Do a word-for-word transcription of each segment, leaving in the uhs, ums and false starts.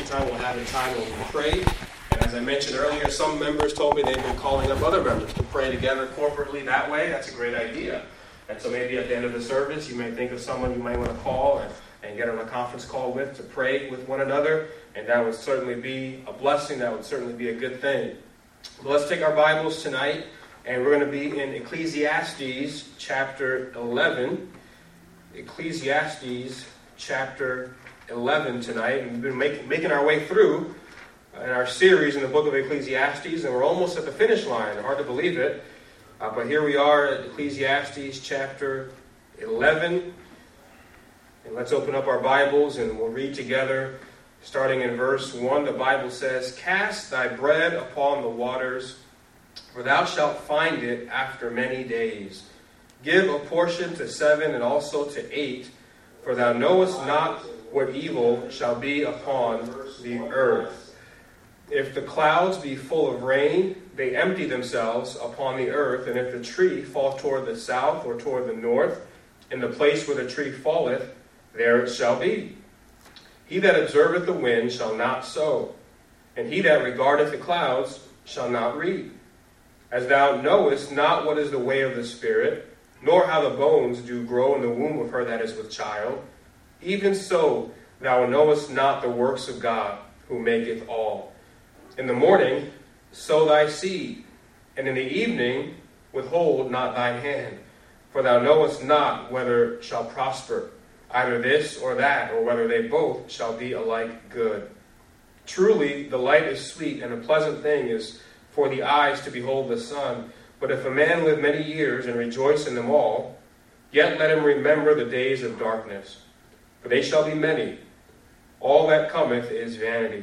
time we'll have a time when we pray. And as I mentioned earlier, some members told me they've been calling up other members to pray together corporately that way. That's a great idea. And so maybe at the end of the service, you may think of someone you might want to call and, and get on a conference call with to pray with one another. And that would certainly be a blessing. That would certainly be a good thing. But let's take our Bibles tonight, and we're going to be in Ecclesiastes chapter eleven. Ecclesiastes chapter eleven tonight. And we've been make, making our way through in our series in the book of Ecclesiastes, and we're almost at the finish line. Hard to believe it. Uh, but here we are at Ecclesiastes chapter eleven. And let's open up our Bibles and we'll read together. Starting in verse one, the Bible says, "Cast thy bread upon the waters, for thou shalt find it after many days. Give a portion to seven and also to eight, for thou knowest not what evil shall be upon the earth. If the clouds be full of rain, they empty themselves upon the earth, and if the tree fall toward the south or toward the north, in the place where the tree falleth, there it shall be. He that observeth the wind shall not sow, and he that regardeth the clouds shall not reap. As thou knowest not what is the way of the Spirit, nor how the bones do grow in the womb of her that is with child, even so thou knowest not the works of God, who maketh all. In the morning sow thy seed, and in the evening withhold not thine hand, for thou knowest not whether it shall prosper, either this or that, or whether they both shall be alike good. Truly the light is sweet, and a pleasant thing is for the eyes to behold the sun. But if a man live many years and rejoice in them all, yet let him remember the days of darkness, for they shall be many. All that cometh is vanity.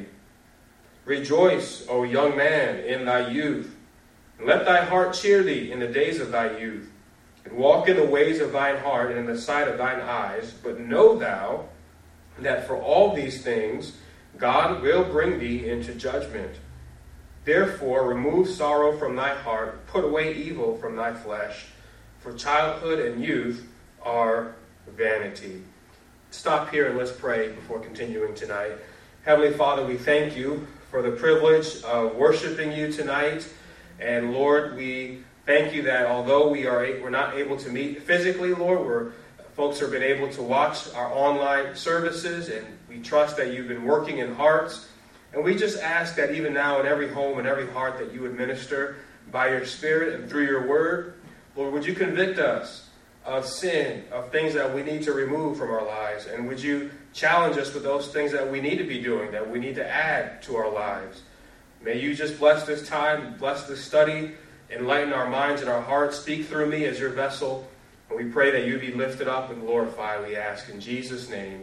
Rejoice, O young man, in thy youth, and let thy heart cheer thee in the days of thy youth. And walk in the ways of thine heart and in the sight of thine eyes, but know thou that for all these things God will bring thee into judgment. Therefore remove sorrow from thy heart, put away evil from thy flesh, for childhood and youth are vanity." Stop here and let's pray before continuing tonight. Heavenly Father, we thank you for the privilege of worshiping you tonight. And Lord, we thank you that although we are we're not able to meet physically, Lord, we're, folks have been able to watch our online services, and we trust that you've been working in hearts. And we just ask that even now in every home and every heart that you would minister by your Spirit and through your word. Lord, would you convict us of sin, of things that we need to remove from our lives? And would you challenge us with those things that we need to be doing, that we need to add to our lives? May you just bless this time, bless this study, enlighten our minds and our hearts. Speak through me as your vessel. And we pray that you be lifted up and glorified, we ask in Jesus' name.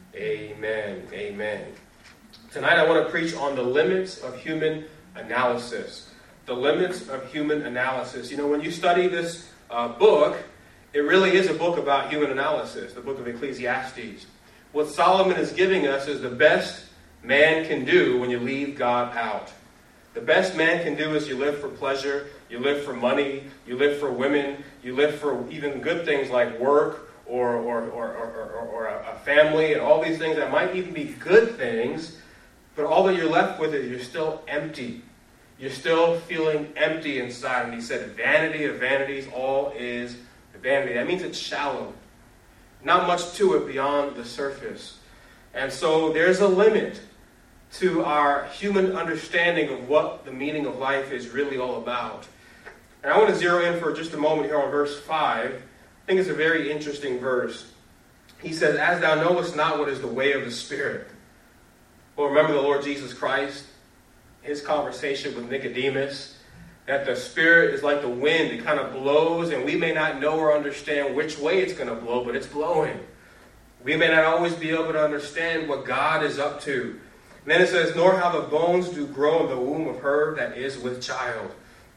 Amen. Amen. Tonight I want to preach on the limits of human analysis. The limits of human analysis. You know, when you study this uh, book, it really is a book about human analysis, the book of Ecclesiastes. What Solomon is giving us is the best man can do when you leave God out. The best man can do is you live for pleasure, you live for money, you live for women, you live for even good things like work or, or, or, or, or, or a family and all these things that might even be good things, but all that you're left with is you're still empty. You're still feeling empty inside. And he said, vanity of vanities, all is vanity. That means it's shallow. Not much to it beyond the surface. And so there's a limit to our human understanding of what the meaning of life is really all about. And I want to zero in for just a moment here on verse five. I think it's a very interesting verse. He says, "As thou knowest not what is the way of the Spirit." Well, remember the Lord Jesus Christ, his conversation with Nicodemus, that the Spirit is like the wind. It kind of blows, and we may not know or understand which way it's going to blow, but it's blowing. We may not always be able to understand what God is up to. And then it says, "Nor how the bones do grow in the womb of her that is with child."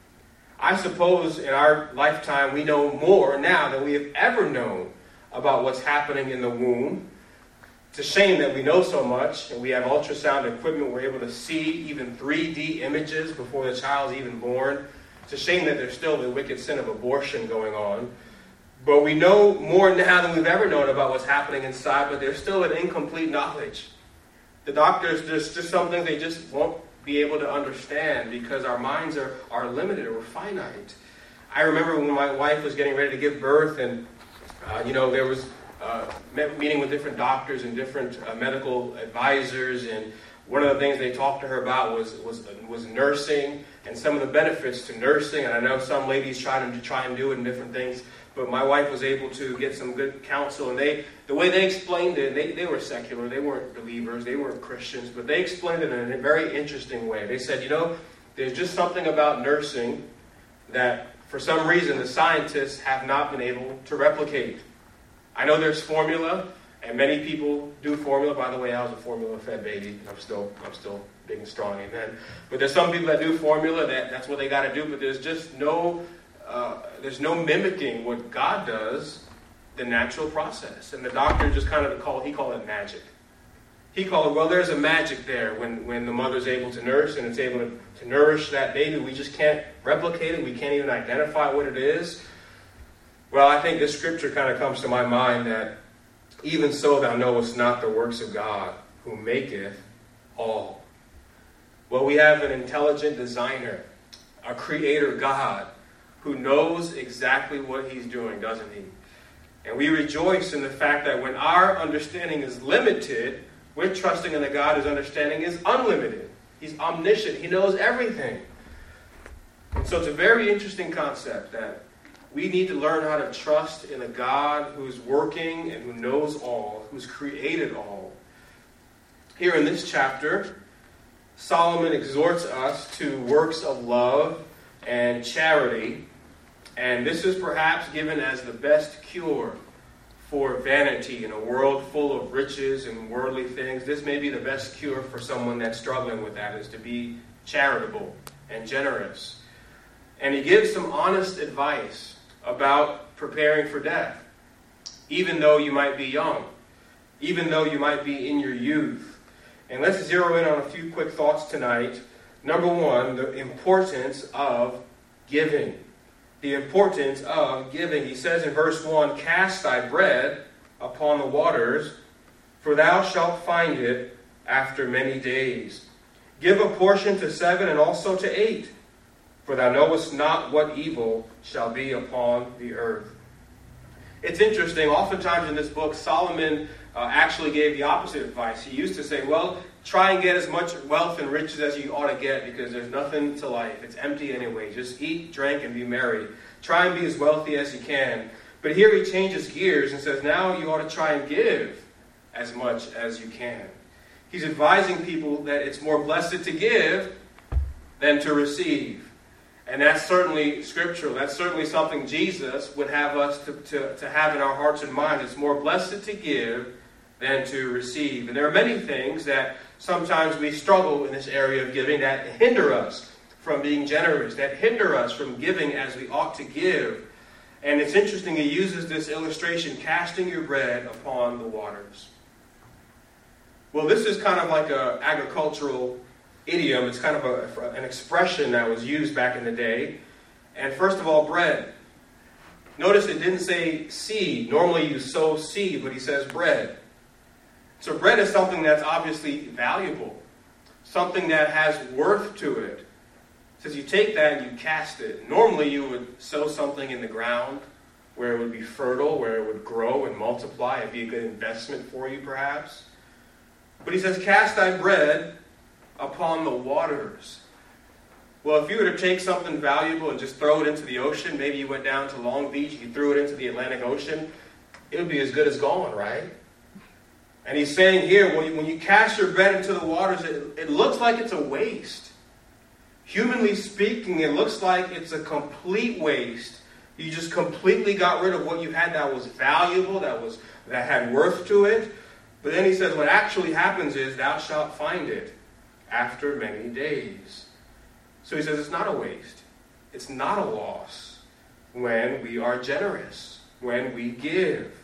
I suppose in our lifetime we know more now than we have ever known about what's happening in the womb. It's a shame that we know so much, and we have ultrasound equipment. We're able to see even three D images before the child's even born. It's a shame that there's still the wicked sin of abortion going on. But we know more now than we've ever known about what's happening inside, but there's still an incomplete knowledge. The doctors, there's just something they just won't be able to understand because our minds are, are limited or finite. I remember when my wife was getting ready to give birth, and uh, you know, there was uh, meeting with different doctors and different uh, medical advisors, and one of the things they talked to her about was was was nursing and some of the benefits to nursing. And I know some ladies try to try and do it in different things, but my wife was able to get some good counsel, and they the way they explained it, they, they were secular, they weren't believers, they weren't Christians, but they explained it in a very interesting way. They said, you know, there's just something about nursing that for some reason the scientists have not been able to replicate. I know there's formula, and many people do formula. By the way, I was a formula-fed baby. I'm still, I'm still big and strong, amen. But there's some people that do formula. That that's what they got to do. But there's just no, uh, there's no mimicking what God does, the natural process. And the doctor just kind of call, he called it magic. He called it, well, there's a magic there when when the mother's able to nurse and it's able to, to nourish that baby. We just can't replicate it. We can't even identify what it is. Well, I think this scripture kind of comes to my mind that even so thou knowest not the works of God, who maketh all. Well, we have an intelligent designer, a creator God, who knows exactly what he's doing, doesn't he? And we rejoice in the fact that when our understanding is limited, we're trusting in the God whose understanding is unlimited. He's omniscient. He knows everything. And so it's a very interesting concept that we need to learn how to trust in a God who's working and who knows all, who's created all. Here in this chapter, Solomon exhorts us to works of love and charity, and this is perhaps given as the best cure for vanity in a world full of riches and worldly things. This may be the best cure for someone that's struggling with that, is to be charitable and generous. And he gives some honest advice about preparing for death, even though you might be young, even though you might be in your youth. And let's zero in on a few quick thoughts tonight. Number one, the importance of giving. The importance of giving. He says in verse one, cast thy bread upon the waters, for thou shalt find it after many days. Give a portion to seven and also to eight, for thou knowest not what evil shall be upon the earth. It's interesting, oftentimes in this book, Solomon uh, actually gave the opposite advice. He used to say, well, try and get as much wealth and riches as you ought to get, because there's nothing to life. It's empty anyway. Just eat, drink, and be merry. Try and be as wealthy as you can. But here he changes gears and says, now you ought to try and give as much as you can. He's advising people that it's more blessed to give than to receive. And that's certainly scriptural. That's certainly something Jesus would have us to, to, to have in our hearts and minds. It's more blessed to give than to receive. And there are many things that sometimes we struggle in this area of giving that hinder us from being generous, that hinder us from giving as we ought to give. And it's interesting, he uses this illustration, casting your bread upon the waters. Well, this is kind of like an agricultural idiom. It's kind of a, an expression that was used back in the day. And first of all, bread. Notice it didn't say seed. Normally you sow seed, but he says bread. So bread is something that's obviously valuable, something that has worth to it. It says you take that and you cast it. Normally you would sow something in the ground where it would be fertile, where it would grow and multiply. It'd be a good investment for you, perhaps. But he says, cast thy bread upon the waters. Well, if you were to take something valuable and just throw it into the ocean, maybe you went down to Long Beach, you threw it into the Atlantic Ocean, it would be as good as gone, right? And he's saying here, when you, when you cast your bread into the waters, it, it looks like it's a waste. Humanly speaking, it looks like it's a complete waste. You just completely got rid of what you had that was valuable, that was that had worth to it. But then he says, what actually happens is, thou shalt find it after many days. So he says it's not a waste. It's not a loss when we are generous, when we give.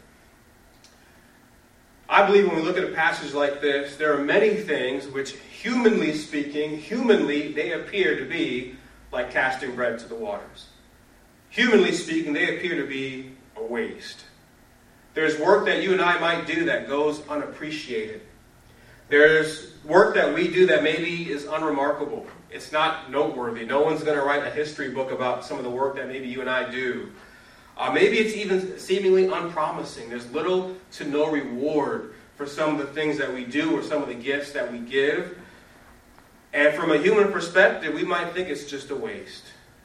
I believe when we look at a passage like this, there are many things which, humanly speaking, humanly, they appear to be like casting bread to the waters. Humanly speaking, they appear to be a waste. There's work that you and I might do that goes unappreciated. There's work that we do that maybe is unremarkable. It's not noteworthy. No one's going to write a history book about some of the work that maybe you and I do. Uh, maybe it's even seemingly unpromising. There's little to no reward for some of the things that we do or some of the gifts that we give. And from a human perspective, we might think it's just a waste.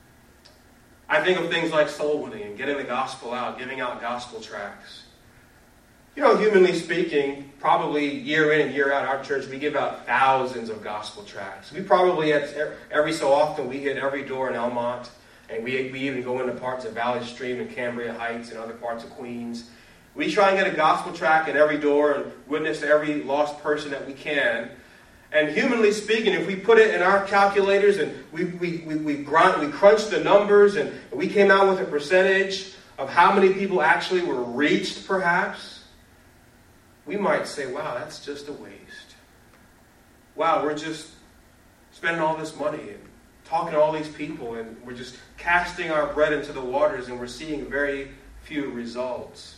I think of things like soul winning and getting the gospel out, giving out gospel tracts. You know, humanly speaking, probably year in and year out, our church, we give out thousands of gospel tracts. We probably, every so often, we hit every door in Elmont, and we, we even go into parts of Valley Stream and Cambria Heights and other parts of Queens. We try and get a gospel tract at every door and witness to every lost person that we can. And humanly speaking, if we put it in our calculators and we we we we, grind, we crunched the numbers and we came out with a percentage of how many people actually were reached, perhaps, we might say, wow, that's just a waste. Wow, we're just spending all this money and talking to all these people and we're just casting our bread into the waters and we're seeing very few results.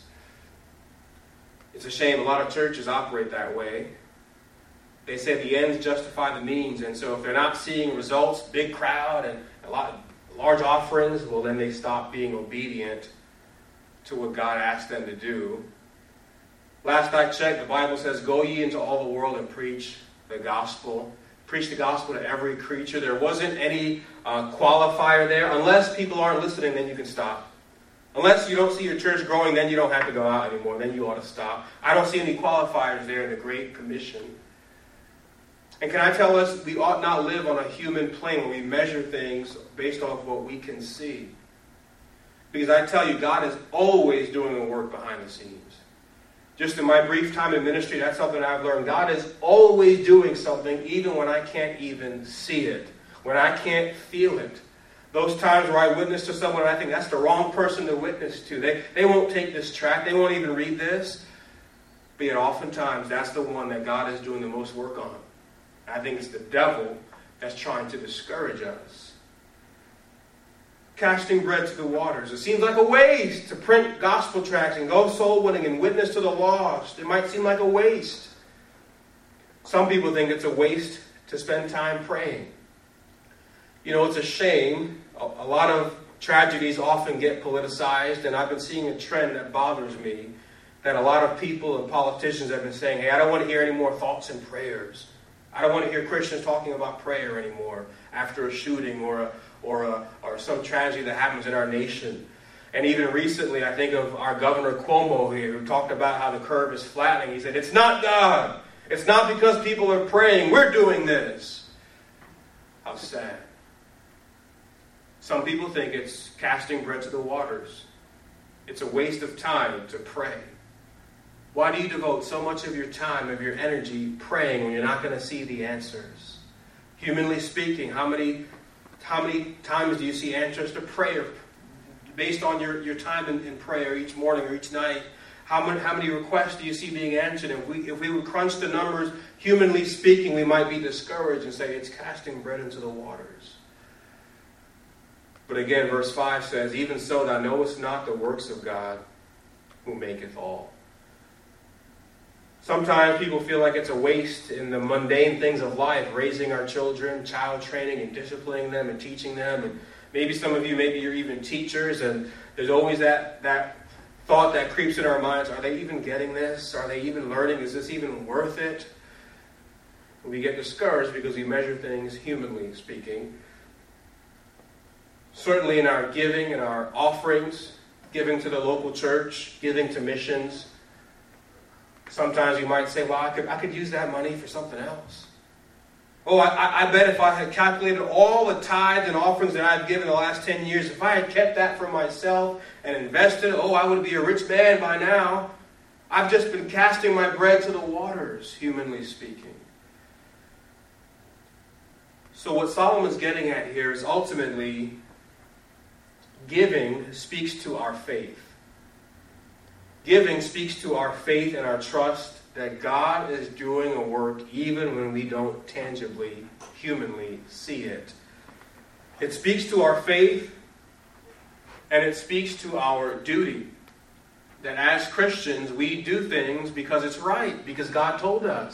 It's a shame a lot of churches operate that way. They say the ends justify the means, and so if they're not seeing results, big crowd and a lot large offerings, well then they stop being obedient to what God asked them to do. Last I checked, the Bible says, "Go ye into all the world and preach the gospel." Preach the gospel to every creature. There wasn't any uh, qualifier there. Unless people aren't listening, then you can stop. Unless you don't see your church growing, then you don't have to go out anymore. Then you ought to stop. I don't see any qualifiers there in the Great Commission. And can I tell us, we ought not live on a human plane where we measure things based off what we can see. Because I tell you, God is always doing a work behind the scenes. Just in my brief time in ministry, that's something I've learned. God is always doing something, even when I can't even see it, when I can't feel it. Those times where I witness to someone and I think that's the wrong person to witness to. They, they won't take this tract. They won't even read this. But yet oftentimes, that's the one that God is doing the most work on. I think it's the devil that's trying to discourage us. Casting bread to the waters. It seems like a waste to print gospel tracts and go soul winning and witness to the lost. It might seem like a waste. Some people think it's a waste to spend time praying. You know, it's a shame. A lot of tragedies often get politicized, and I've been seeing a trend that bothers me, that a lot of people and politicians have been saying, hey, I don't want to hear any more thoughts and prayers. I don't want to hear Christians talking about prayer anymore after a shooting or a, or a, or some tragedy that happens in our nation. And even recently, I think of our Governor Cuomo here, who talked about how the curve is flattening. He said, it's not God. It's not because people are praying. We're doing this. How sad. Some people think it's casting bread to the waters. It's a waste of time to pray. Why do you devote so much of your time, of your energy, praying when you're not going to see the answers? Humanly speaking, how many, how many times do you see answers to prayer based on your, your time in, in prayer each morning or each night? How many, how many requests do you see being answered? If we, if we would crunch the numbers, humanly speaking, we might be discouraged and say it's casting bread into the waters. But again, verse five says, even so thou knowest not the works of God who maketh all. Sometimes people feel like it's a waste in the mundane things of life, raising our children, child training and disciplining them and teaching them. And maybe some of you, maybe you're even teachers, and there's always that, that thought that creeps in our minds, are they even getting this? Are they even learning? Is this even worth it? We get discouraged because we measure things humanly speaking. Certainly in our giving and our offerings, giving to the local church, giving to missions, sometimes you might say, well, I could, I could use that money for something else. Oh, I, I bet if I had calculated all the tithes and offerings that I've given the last ten years, if I had kept that for myself and invested, oh, I would be a rich man by now. I've just been casting my bread to the waters, humanly speaking. So what Solomon's getting at here is ultimately giving speaks to our faith. Giving speaks to our faith and our trust that God is doing a work even when we don't tangibly, humanly see it. It speaks to our faith, and it speaks to our duty. That as Christians, we do things because it's right, because God told us.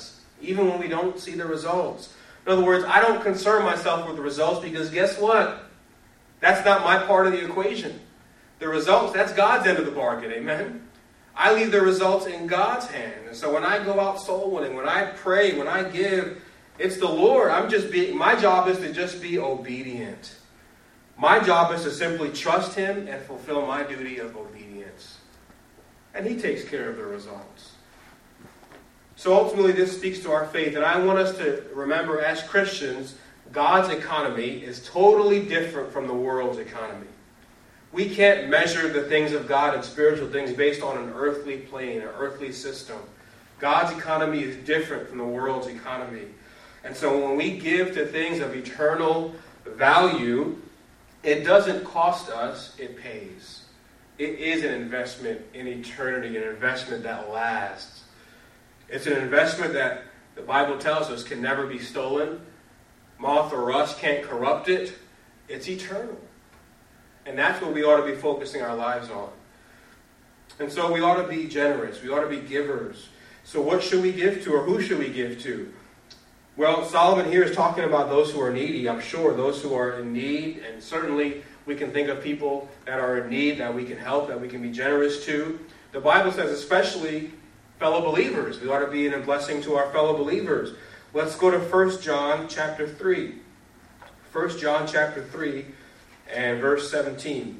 even when we don't see the results. In other words, I don't concern myself with the results because guess what? That's not my part of the equation. The results, that's God's end of the bargain, amen? I leave the results in God's hand. And so when I go out soul winning, when I pray, when I give, it's the Lord. I'm just being, my job is to just be obedient. My job is to simply trust Him and fulfill my duty of obedience. And He takes care of the results. So ultimately this speaks to our faith. And I want us to remember as Christians, God's economy is totally different from the world's economy. We can't measure the things of God and spiritual things based on an earthly plane, an earthly system. God's economy is different from the world's economy. And so when we give to things of eternal value, it doesn't cost us, it pays. It is an investment in eternity, an investment that lasts. It's an investment that the Bible tells us can never be stolen. Moth or rust can't corrupt it. It's eternal. And that's what we ought to be focusing our lives on. And so we ought to be generous. We ought to be givers. So what should we give to, or who should we give to? Well, Solomon here is talking about those who are needy, I'm sure, those who are in need. And certainly we can think of people that are in need that we can help, that we can be generous to. The Bible says especially fellow believers. We ought to be in a blessing to our fellow believers. Let's go to First John chapter three. First John chapter three and verse seventeen.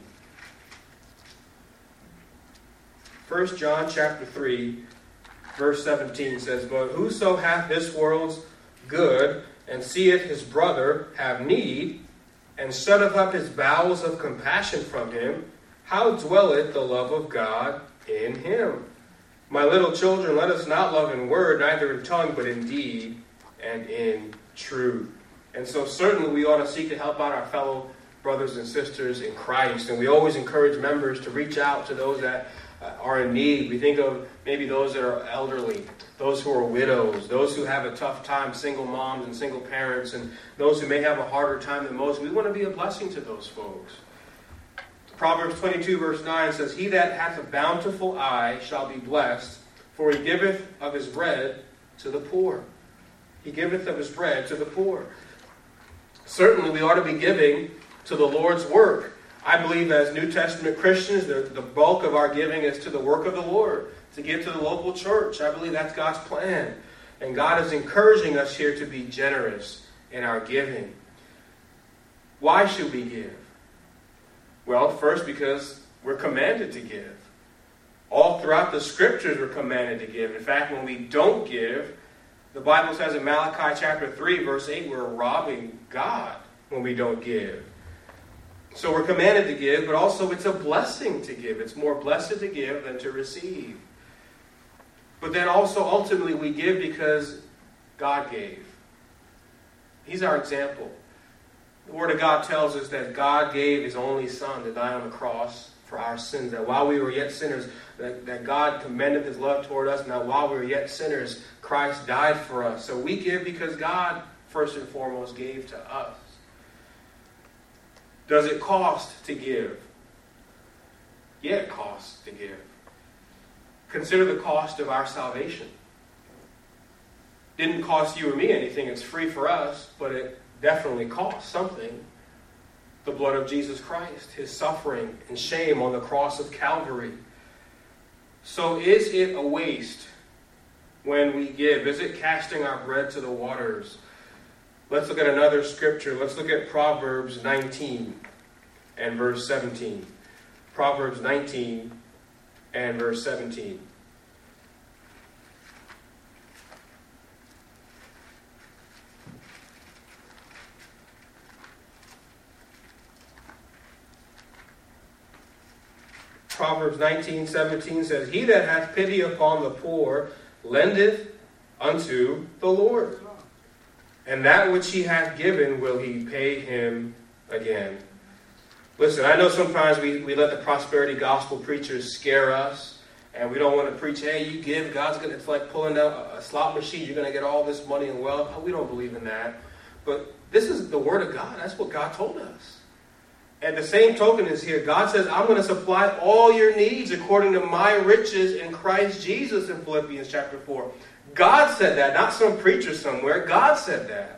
First John chapter three, verse seventeen says, "But whoso hath this world's good, and seeth his brother have need, and shutteth up his bowels of compassion from him, how dwelleth the love of God in him? My little children, let us not love in word, neither in tongue, but in deed and in truth." And so certainly we ought to seek to help out our fellow brothers and sisters in Christ. And we always encourage members to reach out to those that uh, are in need. We think of maybe those that are elderly, those who are widows, those who have a tough time, single moms and single parents, and those who may have a harder time than most. We want to be a blessing to those folks. Proverbs twenty-two verse nine says, "He that hath a bountiful eye shall be blessed, for he giveth of his bread to the poor." He giveth of his bread to the poor. Certainly we ought to be giving to the Lord's work. I believe as New Testament Christians, the, the bulk of our giving is to the work of the Lord, to give to the local church. I believe that's God's plan. And God is encouraging us here to be generous in our giving. Why should we give? Well, first, because we're commanded to give. All throughout the Scriptures we're commanded to give. In fact, when we don't give, the Bible says in Malachi chapter three, verse eight, we're robbing God when we don't give. So we're commanded to give, but also it's a blessing to give. It's more blessed to give than to receive. But then also, ultimately, we give because God gave. He's our example. The Word of God tells us that God gave His only Son to die on the cross for our sins, that while we were yet sinners, that, that God commended His love toward us, and that while we were yet sinners, Christ died for us. So we give because God, first and foremost, gave to us. Does it cost to give? Yeah, it costs to give. Consider the cost of our salvation. Didn't cost you or me anything. It's free for us, but it definitely costs something. The blood of Jesus Christ, His suffering and shame on the cross of Calvary. So is it a waste when we give? Is it casting our bread to the waters? Let's look at another scripture. Let's look at Proverbs nineteen and verse seventeen. Proverbs nineteen and verse seventeen. Proverbs nineteen seventeen says, "He that hath pity upon the poor lendeth unto the Lord, and that which he hath given will he pay him again." Listen, I know sometimes we, we let the prosperity gospel preachers scare us, and we don't want to preach, hey, you give, God's going to, it's like pulling out a, a slot machine, you're going to get all this money and wealth. We don't believe in that. But this is the Word of God. That's what God told us. And the same token is here. God says, I'm going to supply all your needs according to my riches in Christ Jesus in Philippians chapter four. God said that, not some preacher somewhere. God said that.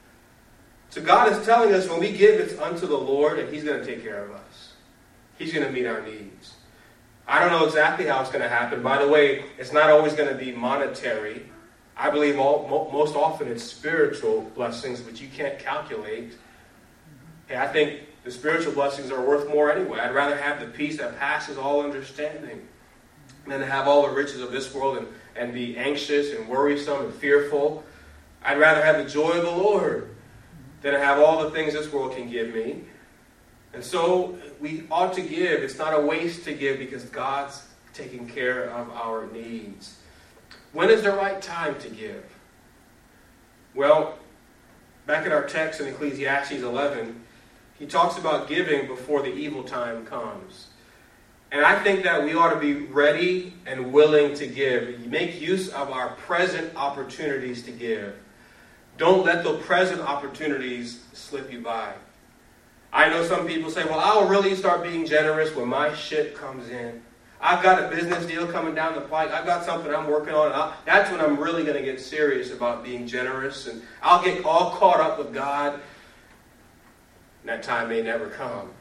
So God is telling us when we give, it's unto the Lord, and He's going to take care of us. He's going to meet our needs. I don't know exactly how it's going to happen. By the way, it's not always going to be monetary. I believe all, mo- most often it's spiritual blessings, which you can't calculate. Hey, I think the spiritual blessings are worth more anyway. I'd rather have the peace that passes all understanding than to have all the riches of this world and, and be anxious and worrisome and fearful. I'd rather have the joy of the Lord than to have all the things this world can give me. And so we ought to give. It's not a waste to give because God's taking care of our needs. When is the right time to give? Well, back in our text in Ecclesiastes eleven, he talks about giving before the evil time comes. And I think that we ought to be ready and willing to give. Make use of our present opportunities to give. Don't let the present opportunities slip you by. I know some people say, well, I'll really start being generous when my shit comes in. I've got a business deal coming down the pike. I've got something I'm working on. And I'll, that's when I'm really going to get serious about being generous. And I'll get all caught up with God. And that time may never come.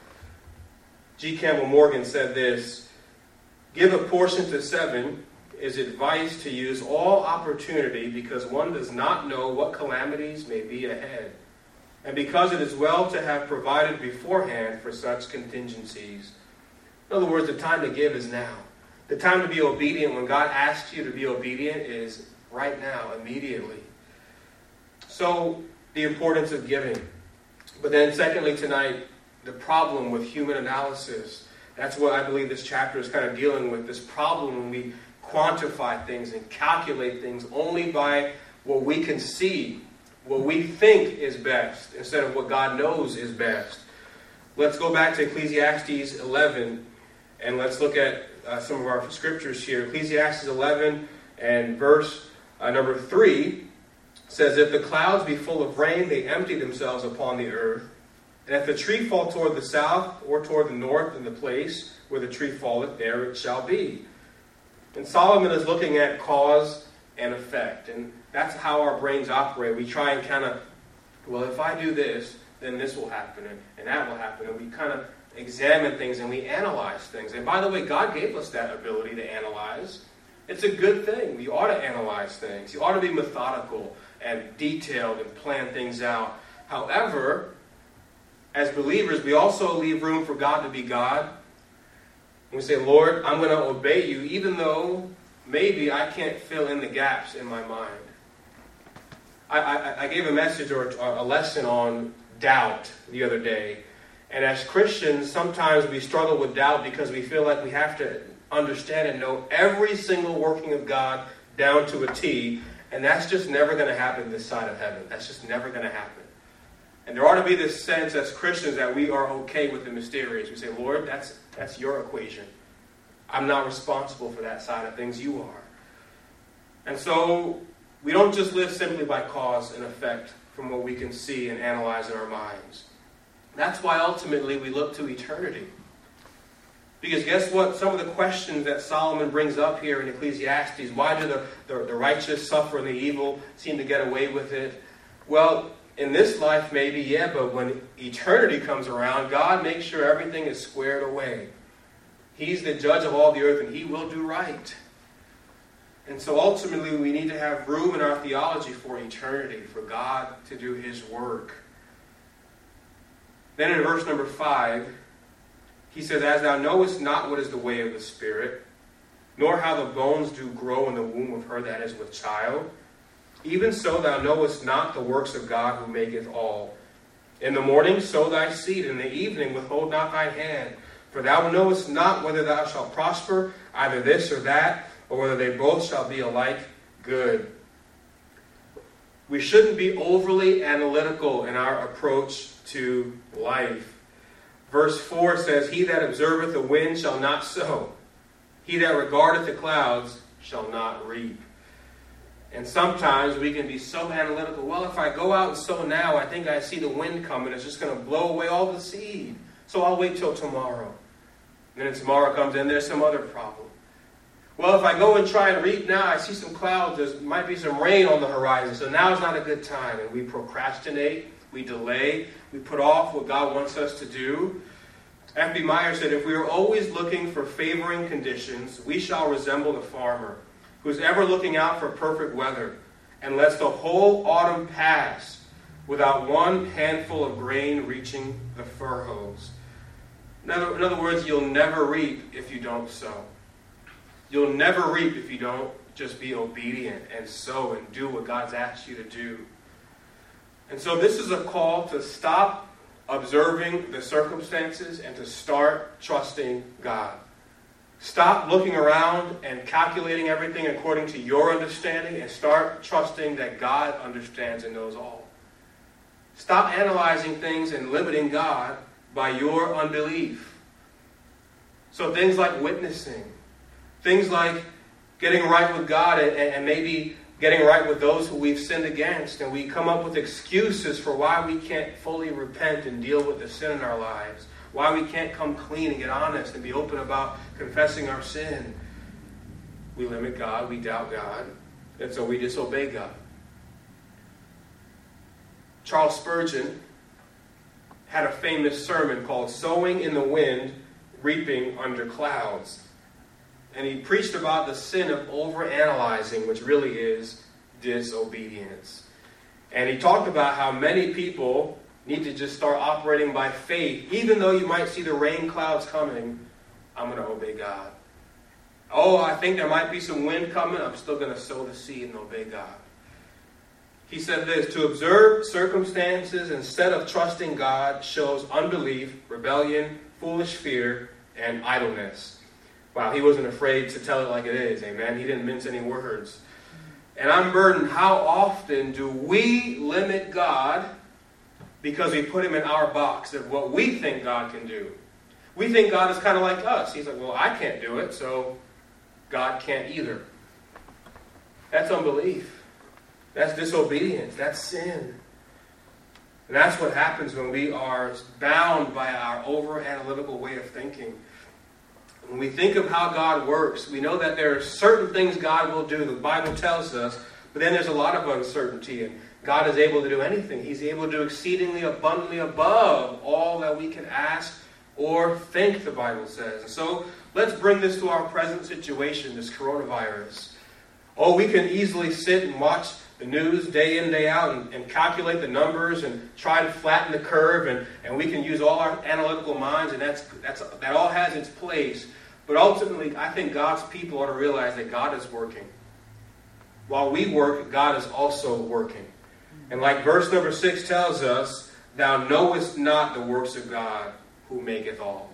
G. Campbell Morgan said this: give a portion to seven is advice to use all opportunity because one does not know what calamities may be ahead. And because it is well to have provided beforehand for such contingencies. In other words, the time to give is now. The time to be obedient when God asks you to be obedient is right now, immediately. So, the importance of giving. But then secondly tonight, the problem with human analysis. That's what I believe this chapter is kind of dealing with. This problem when we quantify things and calculate things only by what we can see, what we think is best, instead of what God knows is best. Let's go back to Ecclesiastes eleven, and let's look at uh, some of our scriptures here. Ecclesiastes eleven and verse uh, number three says, if the clouds be full of rain, they empty themselves upon the earth. And if the tree fall toward the south or toward the north, in the place where the tree falleth, there it shall be. And Solomon is looking at cause and effect. And that's how our brains operate. We try and kind of, well, if I do this, then this will happen, and, and that will happen. And we kind of examine things and we analyze things. And by the way, God gave us that ability to analyze. It's a good thing. We ought to analyze things. You ought to be methodical and detailed and plan things out. However, as believers, we also leave room for God to be God. And we say, Lord, I'm going to obey you, even though maybe I can't fill in the gaps in my mind. I, I, I gave a message or a lesson on doubt the other day. And as Christians, sometimes we struggle with doubt because we feel like we have to understand and know every single working of God down to a T. And that's just never going to happen this side of heaven. That's just never going to happen. And there ought to be this sense as Christians that we are okay with the mysterious. We say, Lord, that's that's your equation. I'm not responsible for that side of things. You are. And so we don't just live simply by cause and effect from what we can see and analyze in our minds. That's why ultimately we look to eternity. Because guess what? Some of the questions that Solomon brings up here in Ecclesiastes, why do the, the, the righteous suffer and the evil seem to get away with it? Well, in this life maybe, yeah, but when eternity comes around, God makes sure everything is squared away. He's the judge of all the earth, and He will do right. And so ultimately we need to have room in our theology for eternity, for God to do His work. Then in verse number five, he says, as thou knowest not what is the way of the Spirit, nor how the bones do grow in the womb of her that is with child, even so thou knowest not the works of God who maketh all. In the morning sow thy seed, in the evening withhold not thine hand. For thou knowest not whether thou shalt prosper, either this or that, or whether they both shall be alike good. We shouldn't be overly analytical in our approach to life. Verse four says, he that observeth the wind shall not sow. He that regardeth the clouds shall not reap. And sometimes we can be so analytical. Well, if I go out and sow now, I think I see the wind coming. It's just going to blow away all the seed. So I'll wait till tomorrow. And then tomorrow comes in, there's some other problem. Well, if I go and try and reap now, I see some clouds, there might be some rain on the horizon, so now is not a good time. And we procrastinate, we delay, we put off what God wants us to do. F B Meyer said, if we are always looking for favoring conditions, we shall resemble the farmer who is ever looking out for perfect weather and lets the whole autumn pass without one handful of grain reaching the furrows. In other, in other words, you'll never reap if you don't sow. You'll never reap if you don't just be obedient and sow and do what God's asked you to do. And so this is a call to stop observing the circumstances and to start trusting God. Stop looking around and calculating everything according to your understanding and start trusting that God understands and knows all. Stop analyzing things and limiting God by your unbelief. So things like witnessing, things like getting right with God and, and maybe getting right with those who we've sinned against, and we come up with excuses for why we can't fully repent and deal with the sin in our lives, why we can't come clean and get honest and be open about confessing our sin. We limit God, we doubt God, and so we disobey God. Charles Spurgeon had a famous sermon called Sowing in the Wind, Reaping Under Clouds. And he preached about the sin of overanalyzing, which really is disobedience. And he talked about how many people need to just start operating by faith. Even though you might see the rain clouds coming, I'm going to obey God. Oh, I think there might be some wind coming, I'm still going to sow the seed and obey God. He said this, to observe circumstances instead of trusting God shows unbelief, rebellion, foolish fear, and idleness. Wow, he wasn't afraid to tell it like it is, amen? He didn't mince any words. And I'm burdened, how often do we limit God because we put him in our box of what we think God can do? We think God is kind of like us. He's like, well, I can't do it, so God can't either. That's unbelief. That's disobedience. That's sin. And that's what happens when we are bound by our over-analytical way of thinking. When we think of how God works, we know that there are certain things God will do. The Bible tells us, but then there's a lot of uncertainty. And God is able to do anything. He's able to do exceedingly abundantly above all that we can ask or think, the Bible says. And so let's bring this to our present situation, this coronavirus. Oh, we can easily sit and watch the news day in, day out and, and calculate the numbers and try to flatten the curve, and, and we can use all our analytical minds, and that's that's that all has its place. But ultimately, I think God's people ought to realize that God is working. While we work, God is also working. And like verse number six tells us, thou knowest not the works of God who maketh all.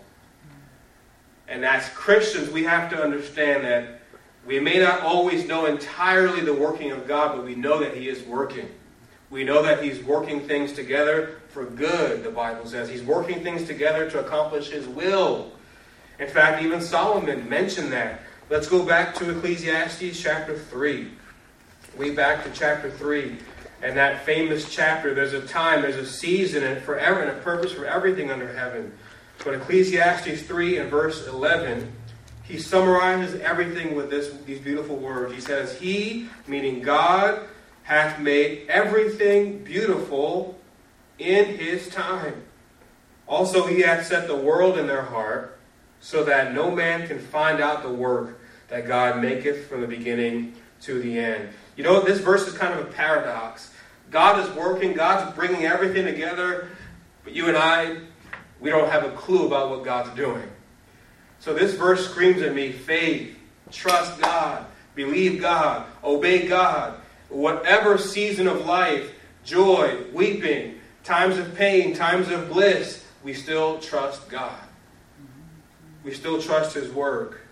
And as Christians, we have to understand that we may not always know entirely the working of God, but we know that he is working. We know that he's working things together for good, the Bible says. He's working things together to accomplish his will. In fact, even Solomon mentioned that. Let's go back to Ecclesiastes chapter three. Way back to chapter three. And that famous chapter, there's a time, there's a season, and forever, and a purpose for everything under heaven. But Ecclesiastes three and verse eleven, he summarizes everything with this, these beautiful words. He says, he, meaning God, hath made everything beautiful in his time. Also he hath set the world in their heart, so that no man can find out the work that God maketh from the beginning to the end. You know, this verse is kind of a paradox. God is working, God's bringing everything together, but you and I, we don't have a clue about what God's doing. So this verse screams at me, faith, trust God, believe God, obey God. Whatever season of life, joy, weeping, times of pain, times of bliss, we still trust God. We still trust his work.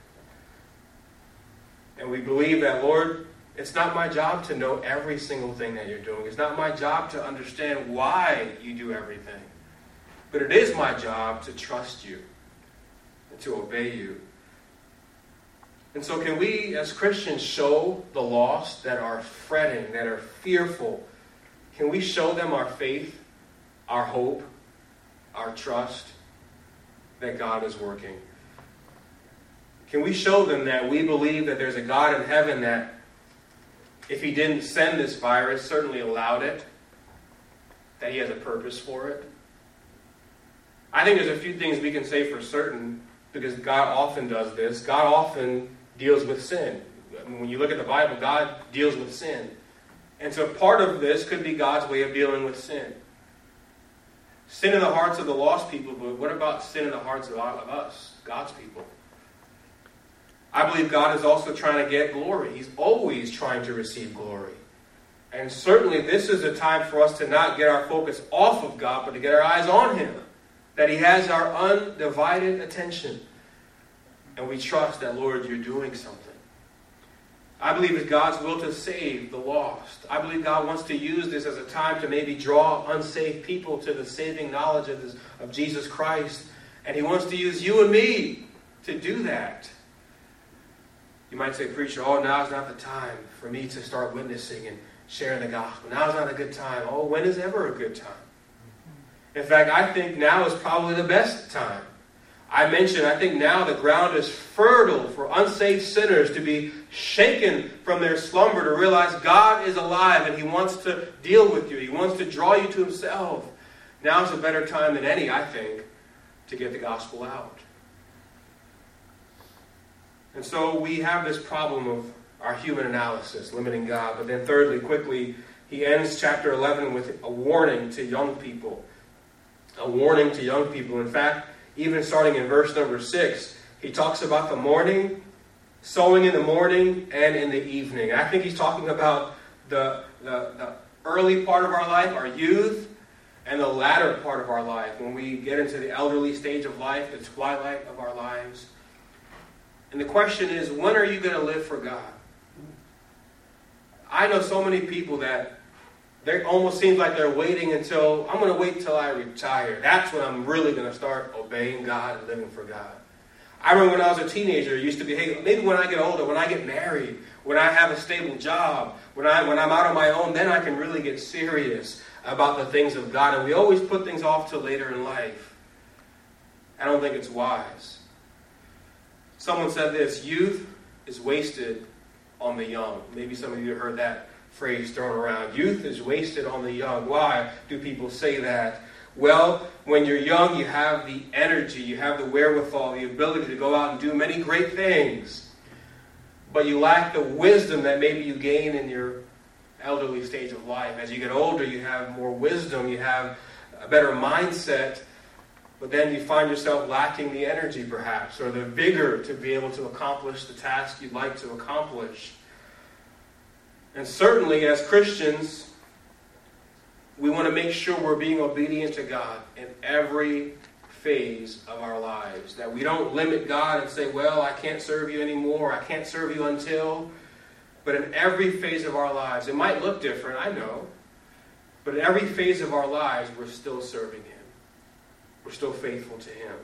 And we believe that, Lord, it's not my job to know every single thing that you're doing. It's not my job to understand why you do everything. But it is my job to trust you and to obey you. And so can we, as Christians, show the lost that are fretting, that are fearful, can we show them our faith, our hope, our trust that God is working? Can we show them that we believe that there's a God in heaven that, if he didn't send this virus, certainly allowed it, that he has a purpose for it? I think there's a few things we can say for certain, because God often does this. God often deals with sin. I mean, when you look at the Bible, God deals with sin. And so part of this could be God's way of dealing with sin. Sin in the hearts of the lost people, but what about sin in the hearts of us, God's people? I believe God is also trying to get glory. He's always trying to receive glory. And certainly this is a time for us to not get our focus off of God, but to get our eyes on him. That he has our undivided attention. And we trust that, Lord, you're doing something. I believe it's God's will to save the lost. I believe God wants to use this as a time to maybe draw unsaved people to the saving knowledge of, this, of Jesus Christ. And he wants to use you and me to do that. You might say, preacher, oh, now's not the time for me to start witnessing and sharing the gospel. Now's not a good time. Oh, when is ever a good time? In fact, I think now is probably the best time. I mentioned, I think now the ground is fertile for unsaved sinners to be shaken from their slumber, to realize God is alive and he wants to deal with you. He wants to draw you to himself. Now's a better time than any, I think, to get the gospel out. And so we have this problem of our human analysis, limiting God. But then thirdly, quickly, he ends chapter eleven with a warning to young people. A warning to young people. In fact, even starting in verse number six, he talks about the morning, sowing in the morning and in the evening. And I think he's talking about the, the, the early part of our life, our youth, and the latter part of our life, when we get into the elderly stage of life, the twilight of our lives. And the question is, when are you going to live for God? I know so many people that they almost seems like they're waiting until, I'm going to wait until I retire. That's when I'm really going to start obeying God and living for God. I remember when I was a teenager, it used to be, hey, maybe when I get older, when I get married, when I have a stable job, when, I, when I'm out on my own, then I can really get serious about the things of God. And we always put things off till later in life. I don't think it's wise. Someone said this, youth is wasted on the young. Maybe some of you have heard that phrase thrown around. Youth is wasted on the young. Why do people say that? Well, when you're young, you have the energy, you have the wherewithal, the ability to go out and do many great things. But you lack the wisdom that maybe you gain in your elderly stage of life. As you get older, you have more wisdom, you have a better mindset, but then you find yourself lacking the energy perhaps, or the vigor to be able to accomplish the task you'd like to accomplish. And certainly as Christians, we want to make sure we're being obedient to God in every phase of our lives. That we don't limit God and say, well, I can't serve you anymore, I can't serve you until. But in every phase of our lives, it might look different, I know, but in every phase of our lives, we're still serving him. We're still faithful to him.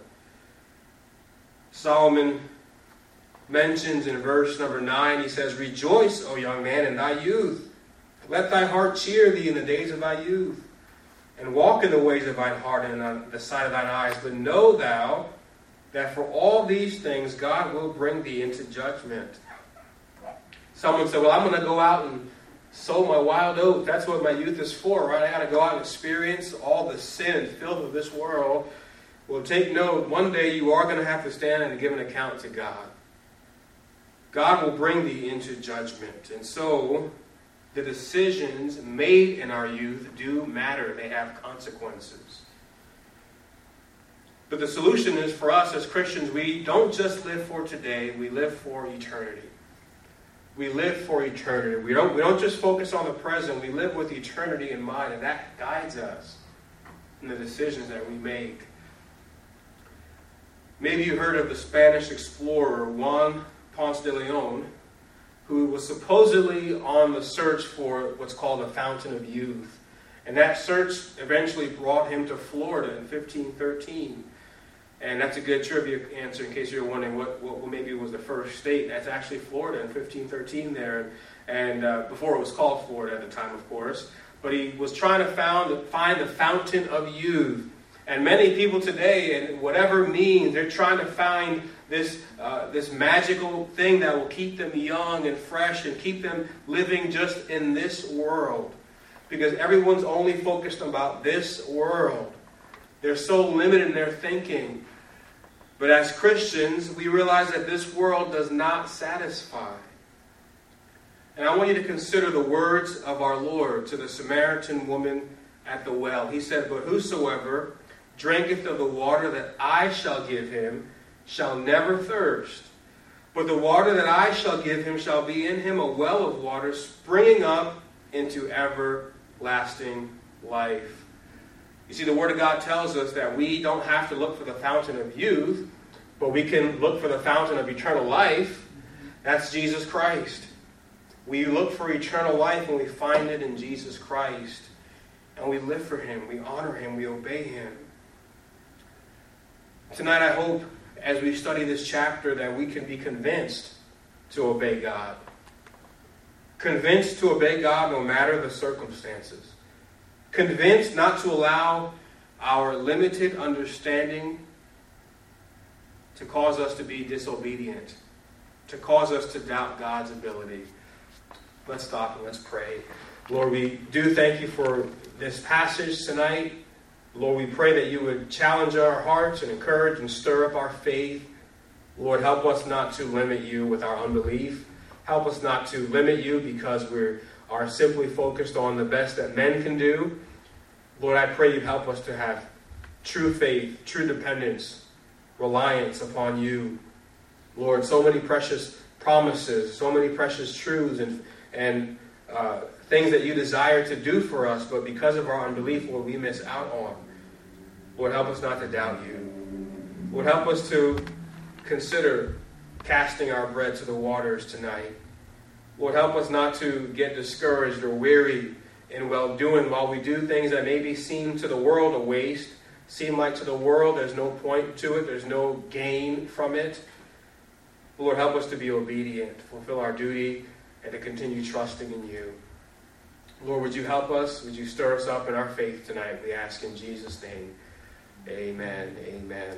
Solomon mentions in verse number nine, he says, rejoice, O young man, in thy youth. Let thy heart cheer thee in the days of thy youth. And walk in the ways of thine heart and on the sight of thine eyes. But know thou that for all these things God will bring thee into judgment. Someone said, well, I'm going to go out and sow my wild oats. That's what my youth is for, right? I got to go out and experience all the sin and filth of this world. Well, take note, one day you are going to have to stand and give an account to God. God will bring thee into judgment. And so, the decisions made in our youth do matter. They have consequences. But the solution is for us as Christians, we don't just live for today, we live for eternity. We live for eternity. We don't, we don't just focus on the present, we live with eternity in mind, and that guides us in the decisions that we make. Maybe you heard of the Spanish explorer Juan Ponce de Leon, who was supposedly on the search for what's called a fountain of youth. And that search eventually brought him to Florida in fifteen thirteen. And that's a good trivia answer in case you're wondering what, what maybe was the first state. That's actually Florida in fifteen thirteen there. And uh, before it was called Florida at the time, of course. But he was trying to found, find the fountain of youth. And many people today, in whatever means, they're trying to find this, uh, this magical thing that will keep them young and fresh and keep them living just in this world. Because everyone's only focused about this world. They're so limited in their thinking. But as Christians, we realize that this world does not satisfy. And I want you to consider the words of our Lord to the Samaritan woman at the well. He said, "But whosoever drinketh of the water that I shall give him shall never thirst. But the water that I shall give him shall be in him a well of water springing up into everlasting life." You see, the Word of God tells us that we don't have to look for the fountain of youth, but we can look for the fountain of eternal life. That's Jesus Christ. We look for eternal life and we find it in Jesus Christ. And we live for Him, we honor Him, we obey Him. Tonight I hope as we study this chapter that we can be convinced to obey God. Convinced to obey God no matter the circumstances. Convinced not to allow our limited understanding to cause us to be disobedient, to cause us to doubt God's ability. Let's stop and let's pray. Lord, we do thank you for this passage tonight. Lord, we pray that you would challenge our hearts and encourage and stir up our faith. Lord, help us not to limit you with our unbelief. Help us not to limit you because we are simply focused on the best that men can do. Lord, I pray you help us to have true faith, true dependence, reliance upon you. Lord, so many precious promises, so many precious truths and, and uh, things that you desire to do for us, but because of our unbelief, Lord, we miss out on. Lord, help us not to doubt you. Lord, help us to consider casting our bread to the waters tonight. Lord, help us not to get discouraged or weary in well-doing while we do things that maybe seem to the world a waste, seem like to the world there's no point to it, there's no gain from it. Lord, help us to be obedient, fulfill our duty, and to continue trusting in you. Lord, would you help us? Would you stir us up in our faith tonight? We ask in Jesus' name. Amen. Amen.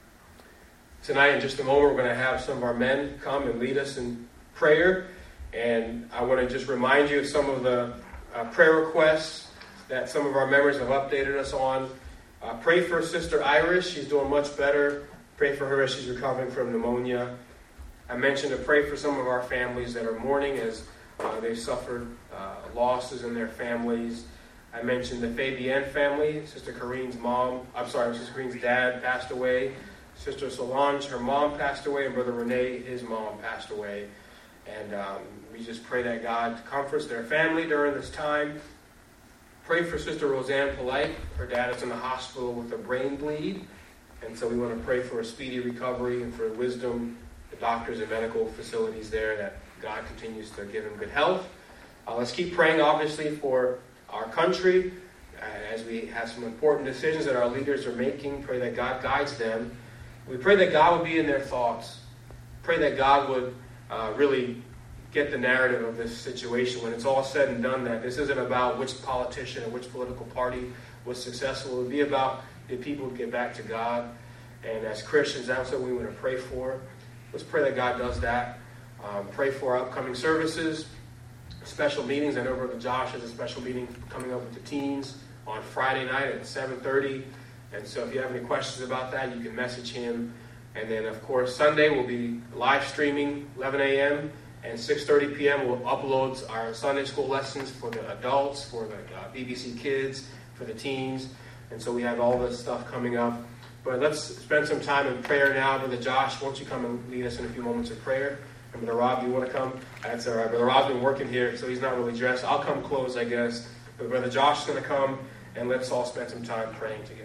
Tonight, in just a moment, we're going to have some of our men come and lead us in prayer. And I want to just remind you of some of the uh, prayer requests that some of our members have updated us on. Uh, pray for Sister Iris. She's doing much better. Pray for her as she's recovering from pneumonia. I mentioned to pray for some of our families that are mourning as uh, they've suffered uh, losses in their families. I mentioned the Fabienne family. Sister Kareen's mom, I'm sorry, Sister Kareen's dad passed away. Sister Solange, her mom passed away, and Brother Renee, his mom passed away. And um, we just pray that God comforts their family during this time. Pray for Sister Roseanne Polite. Her dad is in the hospital with a brain bleed. And so we want to pray for a speedy recovery and for wisdom, the doctors and medical facilities there, that God continues to give him good health. Uh, let's keep praying, obviously, for our country uh, as we have some important decisions that our leaders are making. Pray that God guides them. We pray that God would be in their thoughts. Pray that God would uh, really get the narrative of this situation when it's all said and done, that this isn't about which politician or which political party was successful. It would be about the people who get back to God. And as Christians, that's what we want to pray for. Let's pray that God does that. Um, pray for our upcoming services, special meetings. I know Brother Josh has a special meeting coming up with the teens on Friday night at seven thirty. And so if you have any questions about that, you can message him. And then, of course, Sunday we'll be live streaming eleven a.m. and six thirty p.m. We'll upload our Sunday school lessons for the adults, for the uh, B B C Kids, for the teens. And so we have all this stuff coming up. But let's spend some time in prayer now. Brother Josh, won't you come and lead us in a few moments of prayer? And Brother Rob, you want to come? That's all right. Brother Rob's been working here, so he's not really dressed. I'll come close, I guess. But Brother Josh is going to come, and let's all spend some time praying together.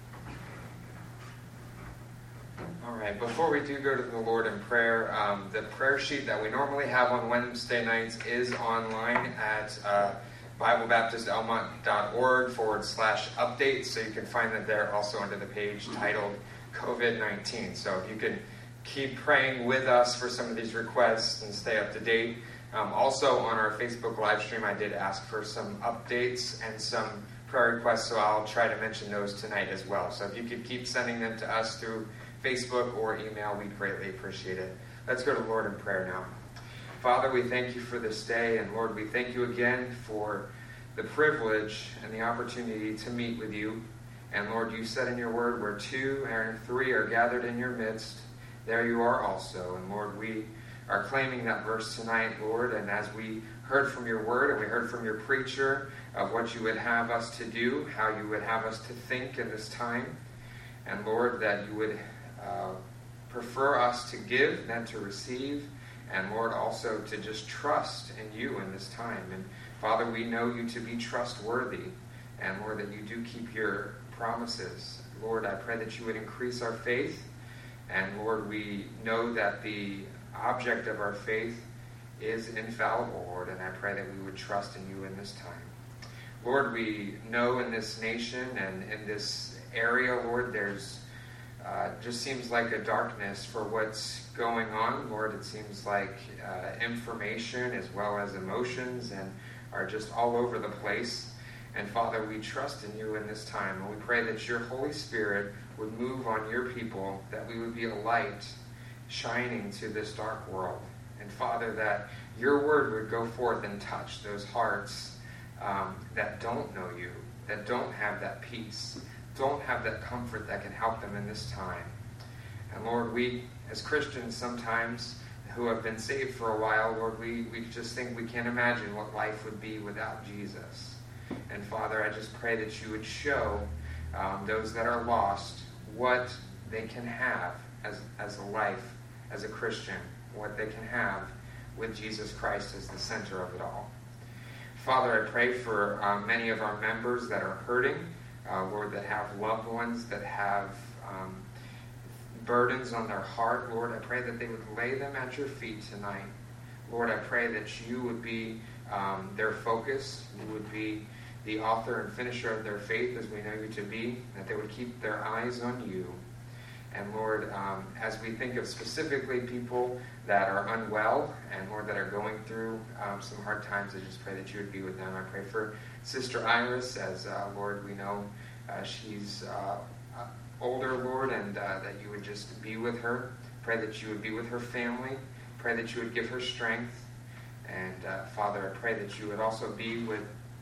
All right, before we do go to the Lord in prayer, um, the prayer sheet that we normally have on Wednesday nights is online at uh, BibleBaptistElmont.org forward slash updates. So you can find that there also under the page titled COVID nineteen. So if you can keep praying with us for some of these requests and stay up to date. Um, also on our Facebook live stream, I did ask for some updates and some prayer requests, so I'll try to mention those tonight as well. So if you could keep sending them to us through Facebook or email, we'd greatly appreciate it. Let's go to the Lord in prayer now. Father, we thank you for this day, and Lord, we thank you again for the privilege and the opportunity to meet with you. And Lord, you said in your word, where two and three are gathered in your midst, there you are also. And Lord, we are claiming that verse tonight, Lord, and as we heard from your word and we heard from your preacher of what you would have us to do, how you would have us to think in this time, and Lord, that you would uh, prefer us to give than to receive, and Lord, also to just trust in you in this time. And Father, we know you to be trustworthy, and Lord, that you do keep your promises. Lord, I pray that you would increase our faith, and Lord, we know that the object of our faith is infallible, Lord, and I pray that we would trust in you in this time. Lord, we know in this nation and in this area, Lord, there's uh, just seems like a darkness for what's going on. Lord, it seems like uh, information as well as emotions and are just all over the place. And Father, we trust in you in this time, and we pray that your Holy Spirit would move on your people, that we would be a light shining to this dark world. And Father, that your word would go forth and touch those hearts um, that don't know you, that don't have that peace, don't have that comfort that can help them in this time. And Lord, we as Christians sometimes who have been saved for a while, Lord, we, we just think we can't imagine what life would be without Jesus. And Father, I just pray that you would show um, those that are lost what they can have as, as a life, as a Christian, what they can have with Jesus Christ as the center of it all. Father, I pray for uh, many of our members that are hurting, uh, Lord, that have loved ones that have um, burdens on their heart. Lord, I pray that they would lay them at your feet tonight. Lord, I pray that you would be um, their focus, you would be the author and finisher of their faith as we know you to be, that they would keep their eyes on you. And Lord, um, as we think of specifically people that are unwell and Lord, that are going through um, some hard times, I just pray that you would be with them. I pray for Sister Iris, as uh, Lord, we know uh, she's uh, older, Lord, and uh, that you would just be with her. Pray that you would be with her family. Pray that you would give her strength. And uh, Father, I pray that you would also be with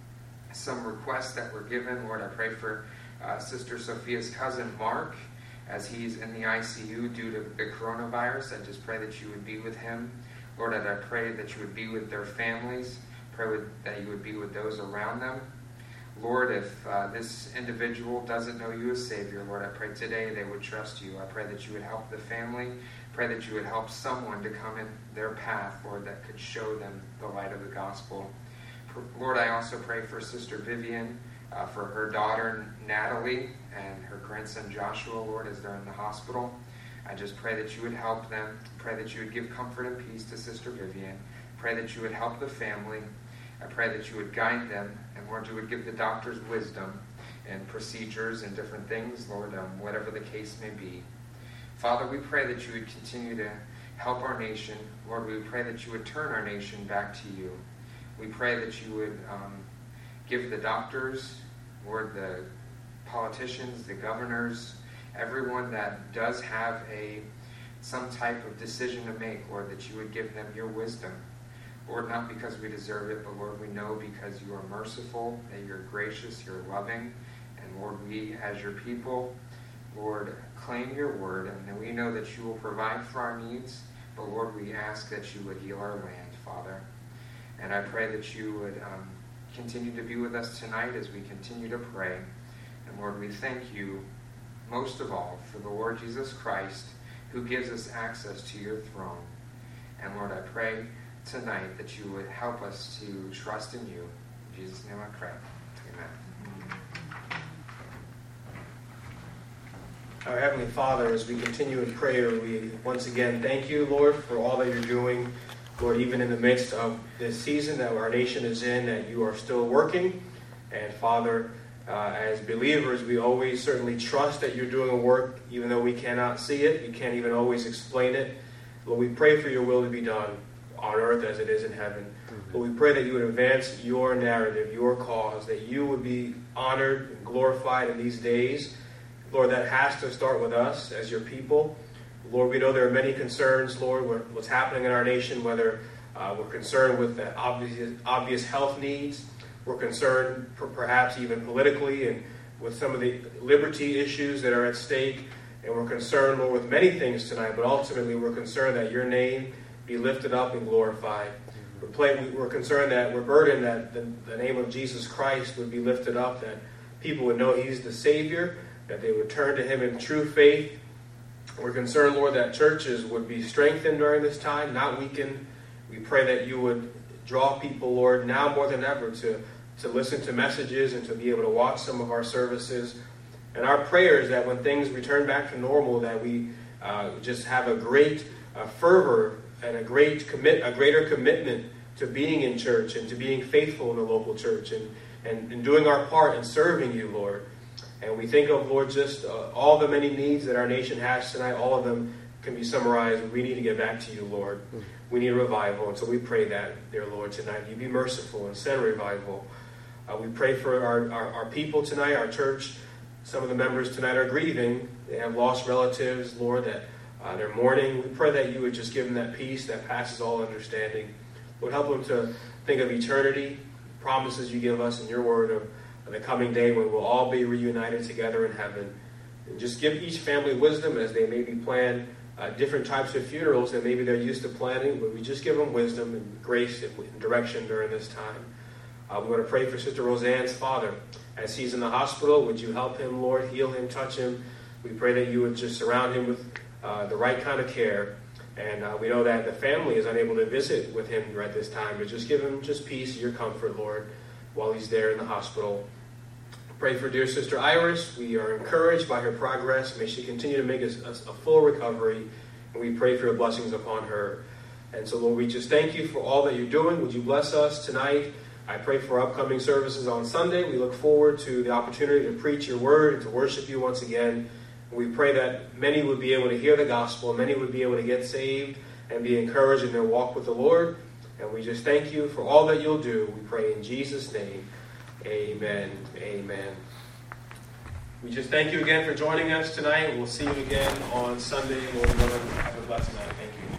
some requests that were given. Lord, I pray for uh, Sister Sophia's cousin, Mark, as he's in the I C U due to the coronavirus. I just pray that you would be with him. Lord, and I pray that you would be with their families. Pray with, that you would be with those around them. Lord, if uh, this individual doesn't know you as Savior, Lord, I pray today they would trust you. I pray that you would help the family. Pray that you would help someone to come in their path, Lord, that could show them the light of the gospel. Lord, I also pray for Sister Vivian, uh, for her daughter Natalie and her grandson Joshua, Lord, as they're in the hospital. I just pray that you would help them. Pray that you would give comfort and peace to Sister Vivian. Pray that you would help the family. I pray that you would guide them, and Lord, you would give the doctors wisdom and procedures and different things, Lord, um, whatever the case may be. Father, we pray that you would continue to help our nation. Lord, we pray that you would turn our nation back to you. We pray that you would um, give the doctors, Lord, the politicians, the governors, everyone that does have a some type of decision to make, Lord, that you would give them your wisdom. Lord, not because we deserve it, but Lord, we know because you are merciful, that you're gracious, you're loving. And Lord, we as your people, Lord, claim your word, and we know that you will provide for our needs. But Lord, we ask that you would heal our land, Father. And I pray that you would um, continue to be with us tonight as we continue to pray. And Lord, we thank you most of all for the Lord Jesus Christ, who gives us access to your throne. And Lord, I pray tonight that you would help us to trust in you. In Jesus' name I pray. Amen. Our Heavenly Father, as we continue in prayer, we once again thank you, Lord, for all that you're doing. Lord, even in the midst of this season that our nation is in, that you are still working. And Father, uh, as believers, we always certainly trust that you're doing a work, even though we cannot see it. We can't even always explain it. Lord, we pray for your will to be done on earth as it is in heaven. But we pray that you would advance your narrative, your cause, that you would be honored and glorified in these days. Lord, that has to start with us as your people. Lord, we know there are many concerns, Lord, with what's happening in our nation, whether uh, we're concerned with the obvious, obvious health needs, we're concerned per- perhaps even politically and with some of the liberty issues that are at stake, and we're concerned, Lord, with many things tonight, but ultimately we're concerned that your name be lifted up and glorified. We're, play, we're concerned that we're burdened that the, the name of Jesus Christ would be lifted up, that people would know he's the Savior, that they would turn to him in true faith. We're concerned, Lord, that churches would be strengthened during this time, not weakened. We pray that you would draw people, Lord, now more than ever to, to listen to messages and to be able to watch some of our services. And our prayer is that when things return back to normal, that we uh, just have a great uh, fervor and a great commit, a greater commitment to being in church and to being faithful in the local church and, and, and doing our part in serving you, Lord. And we think of, Lord, just uh, all the many needs that our nation has tonight. All of them can be summarized. We need to get back to you, Lord. We need a revival. And so we pray that, dear Lord, tonight. You be merciful and send a revival. Uh, we pray for our, our, our people tonight, our church. Some of the members tonight are grieving. They have lost relatives, Lord, that uh, they're mourning. We pray that you would just give them that peace that passes all understanding. Lord, help them to think of eternity, promises you give us in your word of the coming day when we'll all be reunited together in heaven. And just give each family wisdom as they maybe plan uh, different types of funerals that maybe they're used to planning, but we just give them wisdom and grace and direction during this time. Uh, we want to pray for Sister Roseanne's father. As he's in the hospital, would you help him, Lord, heal him, touch him? We pray that you would just surround him with uh, the right kind of care. And uh, we know that the family is unable to visit with him at this time, but just give him just peace, your comfort, Lord, while he's there in the hospital. Pray for dear Sister Iris. We are encouraged by her progress. May she continue to make a, a, a full recovery. And we pray for your blessings upon her. And so, Lord, we just thank you for all that you're doing. Would you bless us tonight? I pray for upcoming services on Sunday. We look forward to the opportunity to preach your word and to worship you once again. And we pray that many would be able to hear the gospel. Many would be able to get saved and be encouraged in their walk with the Lord. And we just thank you for all that you'll do. We pray in Jesus' name. Amen. Amen. We just thank you again for joining us tonight. We'll see you again on Sunday. Lord willing, have a blessed night. Thank you.